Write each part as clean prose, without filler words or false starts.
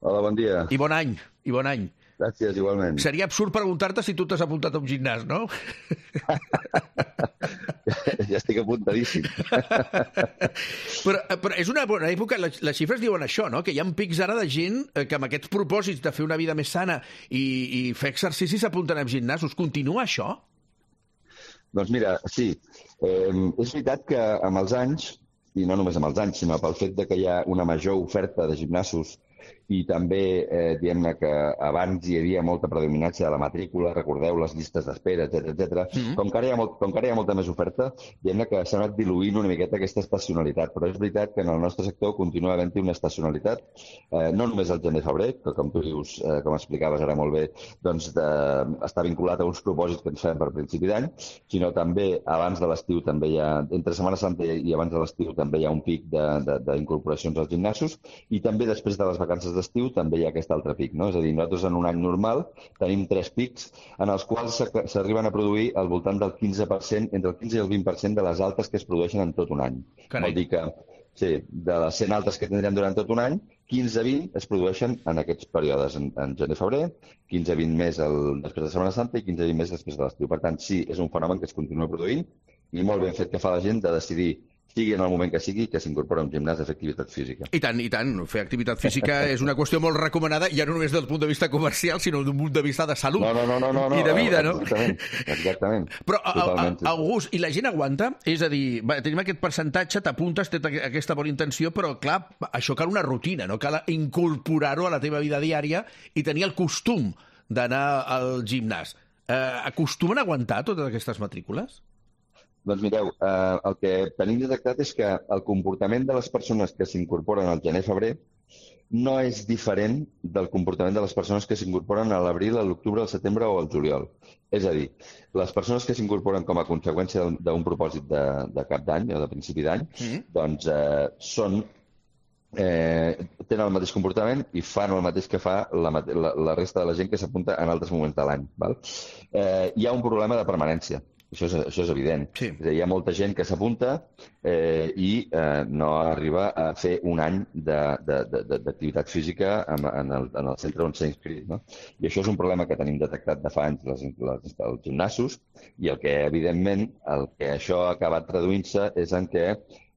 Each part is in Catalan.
Hola, bon dia. I bon any, i bon any. Gràcies, igualment. Seria absurd preguntar-te si tu t'has apuntat a un gimnàs, no? Ja estic apuntadíssim. Però és una bona època, les xifres diuen això, no? Que hi ha pics ara de gent que amb aquests propòsits de fer una vida més sana i fer exercicis s'apunten a gimnasos. Continua això? Doncs mira, sí. És veritat que amb els anys, i no només amb els anys, sinó pel fet de que hi ha una major oferta de gimnasos i també, diguem-ne que abans hi havia molta predominància de la matrícula, recordeu les llistes d'espera, etc. Com que ara hi ha molta més oferta, diguem-ne que s'ha anat diluint una miqueta aquesta estacionalitat, però és veritat que en el nostre sector continua havent-hi una estacionalitat, no només al gener-febrer, que com tu dius, com explicaves ara molt bé, doncs està vinculat a uns propòsits que ens fem per principi d'any, sinó també abans de l'estiu també hi ha, entre Setmana Santa i abans de l'estiu també hi ha un pic d'incorporacions als gimnasos i també després de les vacances d'estiu també hi ha aquest altre pic, no? És a dir, nosaltres en un any normal tenim 3 pics en els quals s'arriben a produir al voltant del 15%, entre el 15 i el 20% de les altes que es produeixen en tot un any. Carai. Vol dir que, sí, de les 100 altes que tindrem durant tot un any, 15-20 es produeixen en aquests períodes, en gener-febrer, 15-20 més després de Setmana Santa i 15-20 més després de l'estiu. Per tant, sí, és un fenomen que es continua produint i molt ben fet que fa la gent de decidir sigui en el moment que sigui, que s'incorpora a un gimnàs de fer activitat física. I tant. Fer activitat física és una qüestió molt recomanada, ja no només des del punt de vista comercial, sinó d'un punt de vista de salut i de vida, no? Exactament. Però, August, i la gent aguanta? És a dir, tenim aquest percentatge, t'apuntes, té aquesta bona intenció, però, clar, això cal una rutina, no? Cal incorporar-ho a la teva vida diària i tenir el costum d'anar al gimnàs. Acostumen a aguantar totes aquestes matrícules? Doncs mireu, el que tenim detectat és que el comportament de les persones que s'incorporen al gener-febrer no és diferent del comportament de les persones que s'incorporen a l'abril, a l'octubre, al setembre o al juliol. És a dir, les persones que s'incorporen com a conseqüència d'un propòsit de cap d'any o de principi d'any, doncs tenen el mateix comportament i fan el mateix que fa la resta de la gent que s'apunta en altres moments de l'any. Hi ha un problema de permanència. Això és evident. Sí. És a dir, hi ha molta gent que s'apunta i no arriba a fer un any d'activitat física en el centre on s'ha inscrit. No? I això és un problema que tenim detectat de fa anys els gimnasos i evidentment, el que això ha acabat traduint-se és en què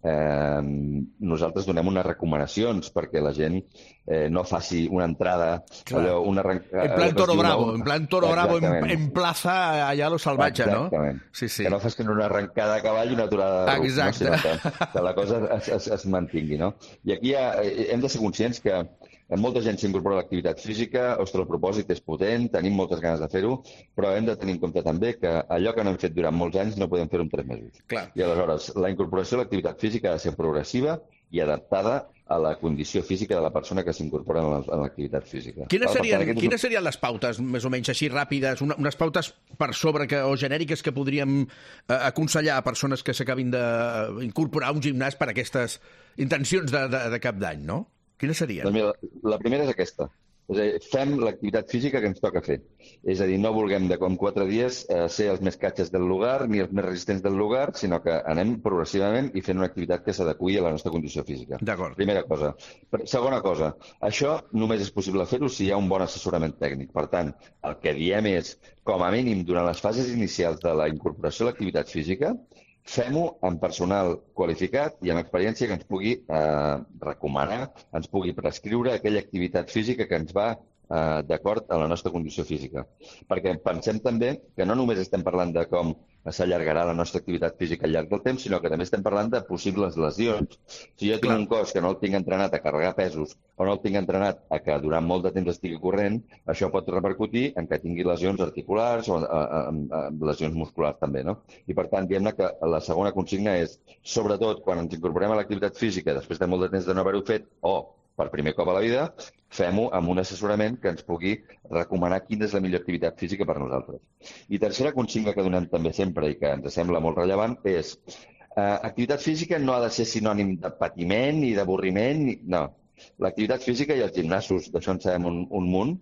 nosaltres donem unes recomanacions perquè la gent no faci una entrada allò, en plan Toro Bravo en plaza allà a lo salvatge, no? Sí. Que no facin una arrencada a cavall i una aturada de ruc, no? Sinó que la cosa es mantingui, no? I aquí hem de ser conscients que molta gent s'incorpora a l'activitat física, ostres, el propòsit és potent, tenim moltes ganes de fer-ho, però hem de tenir en compte també que allò que no hem fet durant molts anys no podem fer-ho en 3 mesos. Clar. I aleshores, la incorporació a l'activitat física ha de ser progressiva i adaptada a la condició física de la persona que s'incorpora en l'activitat física. Quines serien les pautes, més o menys així ràpides, unes pautes per sobre o genèriques que podríem aconsellar a persones que s'acabin d'incorporar a un gimnàs per aquestes intencions de cap d'any, no? Quina seria? Doncs mira, la primera és aquesta. És a dir, fem l'activitat física que ens toca fer. És a dir, no vulguem de com 4 dies ser els més catxes del lugar ni els més resistents del lugar, sinó que anem progressivament i fent una activitat que s'adeqüi a la nostra condició física. D'acord. Primera cosa. Segona cosa, això només és possible fer-ho si hi ha un bon assessorament tècnic. Per tant, el que diem és, com a mínim, durant les fases inicials de la incorporació a l'activitat física, fem-ho amb personal qualificat i amb experiència que ens pugui recomanar, ens pugui prescriure aquella activitat física que ens va d'acord a la nostra condició física. Perquè pensem també que no només estem parlant de com s'allargarà la nostra activitat física al llarg del temps, sinó que també estem parlant de possibles lesions. Si jo tinc un cos que no el tinc entrenat a carregar pesos o no el tinc entrenat a que durant molt de temps estigui corrent, això pot repercutir en que tingui lesions articulars o lesions musculars també, no? I per tant, diguem-ne que la segona consigna és, sobretot quan ens incorporem a l'activitat física després de molt de temps de no haver-ho fet o per primer cop a la vida, fem-ho amb un assessorament que ens pugui recomanar quina és la millor activitat física per a nosaltres. I tercera consigna que donem també sempre i que ens sembla molt rellevant és activitat física no ha de ser sinònim de patiment ni d'avorriment, no. L'activitat física i els gimnasos, d'això en sabem un munt,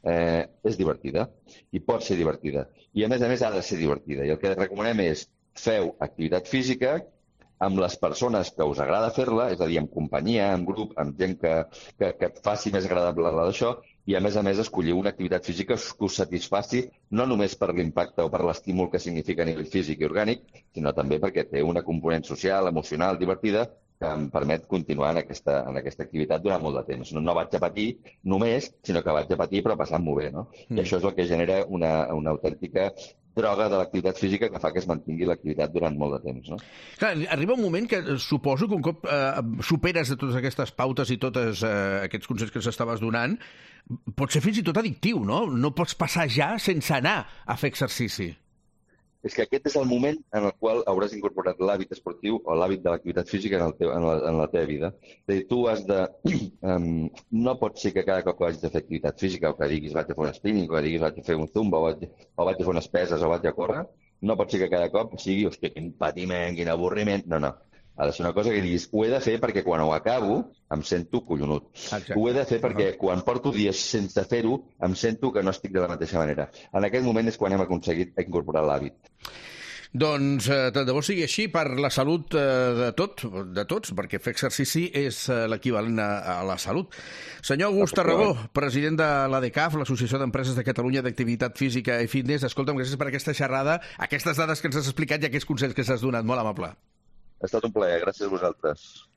és divertida i pot ser divertida. I a més ha de ser divertida. I el que recomanem és feu activitat física amb les persones que us agrada fer-la, és a dir, en companyia, en grup, amb gent que et faci més agradable d'això, i a més escollir una activitat física que us satisfaci no només per l'impacte o per l'estímul que significa a nivell físic i orgànic, sinó també perquè té una component social, emocional, divertida, que em permet continuar en aquesta activitat durant molt de temps. No vaig a patir només, sinó que vaig a patir però passant-m'ho bé, no? I això és el que genera una autèntica droga de l'activitat física que fa que es mantingui l'activitat durant molt de temps, no? Clar, arriba un moment que suposo que un cop superes de totes aquestes pautes i tots aquests consells que s'estaves donant, pot ser fins i tot addictiu, no? No pots passar ja sense anar a fer exercici. És que aquest és el moment en el qual hauràs incorporat l'hàbit esportiu o l'hàbit de l'activitat física en la teva vida. És a dir, tu has de... no pot ser que cada cop que hagis de fer activitat física o que diguis vaig a fer un spinning o que diguis vaig a fer un zumba o vaig a fer unes peses o vaig a córrer, no pot ser que cada cop sigui, hòstia, quin patiment, quin avorriment... No. Ha de ser una cosa que diguis, ho he de fer perquè quan ho acabo em sento collonut. Exacte. Ho he de fer perquè quan porto dies sense fer-ho em sento que no estic de la mateixa manera. En aquest moment és quan hem aconseguit incorporar l'hàbit. Doncs tant de bo sigui així per la salut de tots, perquè fer exercici és l'equivalent a la salut. Senyor August Tarragó, president de l'ADCAF, l'Associació d'Empreses de Catalunya d'Activitat Física i Fitness, escolta'm, gràcies per aquesta xerrada, aquestes dades que ens has explicat i aquests consells que ens has donat. Molt amable. Ha estat un plaer, gràcies a vosaltres.